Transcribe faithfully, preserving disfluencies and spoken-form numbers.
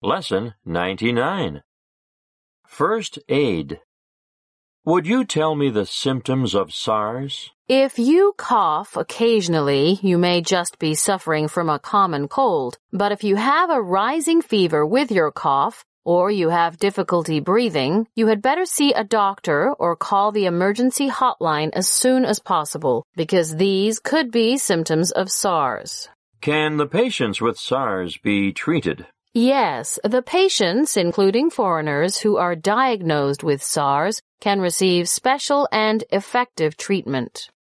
Lesson ninety-nine. First Aid. Would you tell me the symptoms of SARS? If you cough occasionally, you may just be suffering from a common cold. But if you have a rising fever with your cough, or you have difficulty breathing, you had better see a doctor or call the emergency hotline as soon as possible, because these could be symptoms of SARS. Can the patients with SARS be treated? Yes, the patients, including foreigners who are diagnosed with SARS, can receive special and effective treatment.